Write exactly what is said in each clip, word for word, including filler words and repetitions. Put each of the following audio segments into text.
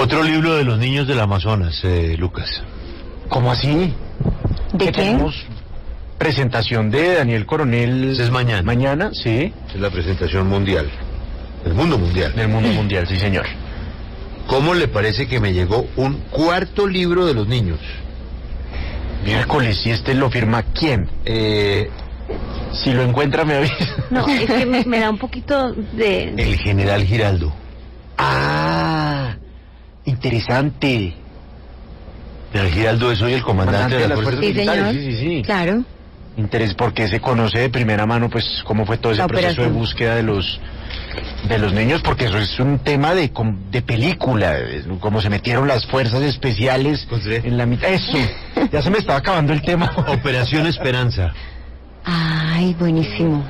Otro libro de los niños del Amazonas, eh, Lucas. ¿Cómo así? ¿De ¿Qué qué? tenemos? Presentación de Daniel Coronel. Esa es mañana. Mañana, sí. Es la presentación mundial. Del mundo mundial. Del mundo mundial, sí, señor. ¿Cómo le parece que me llegó un cuarto libro de los niños? Miércoles, ¿y este lo firma quién? Eh, Si lo encuentra, me avisa. No, es que me, me da un poquito de... el general Giraldo. Ah, interesante. El Giraldo es hoy el comandante, de las fuerzas Sí, militares. señor. Sí, sí, sí. Claro. Interés porque se conoce de primera mano, pues, cómo fue todo ese La proceso operación. de búsqueda de los de los niños, porque eso es un tema de com- de película, es cómo se metieron las fuerzas especiales Encontré. en la mitad. Eso, ya se me estaba acabando el tema. Operación Esperanza. Ay, buenísimo.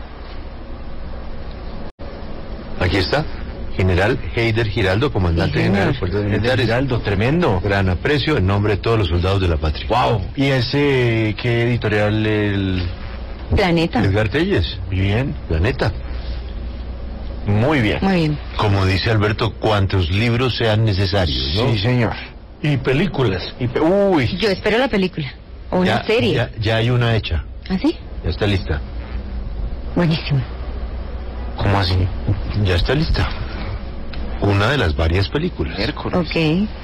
Aquí está. General Heider Giraldo, comandante Sí, general de señor. las fuerzas El militares. Giraldo, tremendo. Gran aprecio en nombre de todos los soldados de la patria. Wow. ¿Y ese qué editorial? El... Planeta. Edgar Telles. Muy bien, Planeta. muy bien. Muy bien. Como dice Alberto, cuantos libros sean necesarios, ¿no? Sí, señor. Y películas. Y pe- uy, Yo espero la película. O una Ya- serie. Ya, ya hay una hecha. ¿Ah, sí? Ya está lista. Buenísimo. ¿cómo así? Ya está lista. Una de las varias películas. Miércoles. Ok.